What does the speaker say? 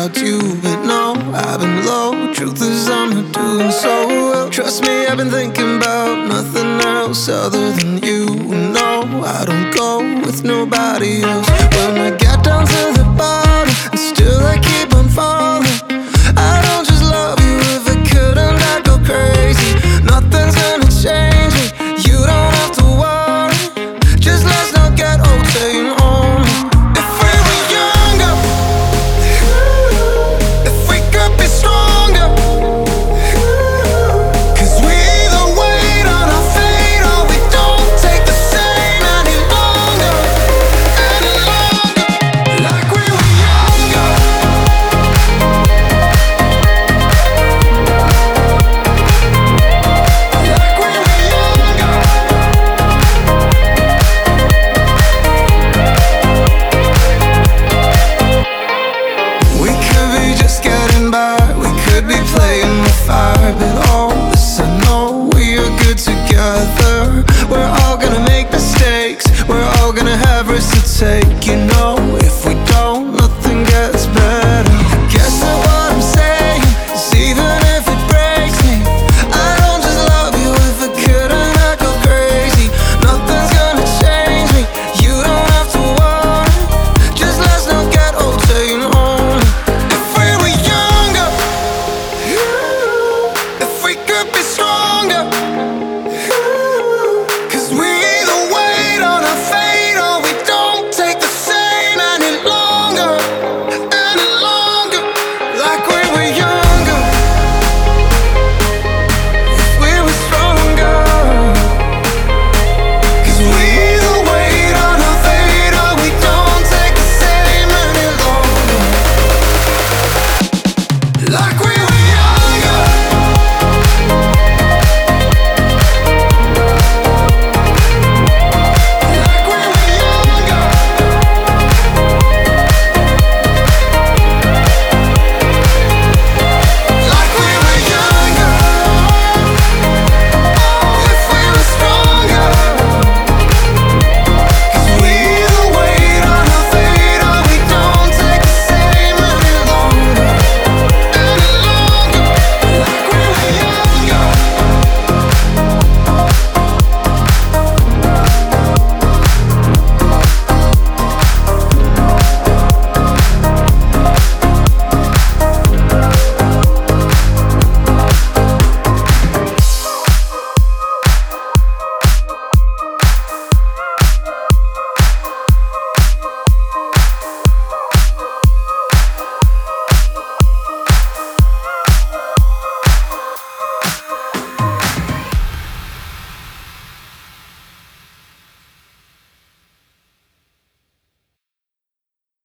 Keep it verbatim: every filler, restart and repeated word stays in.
without you. But no, I've been low, truth is I'm not doing so well. Trust me, I've been thinking about nothing else other than you. No, I don't go with nobody else. When I get down to the bottom and still I can't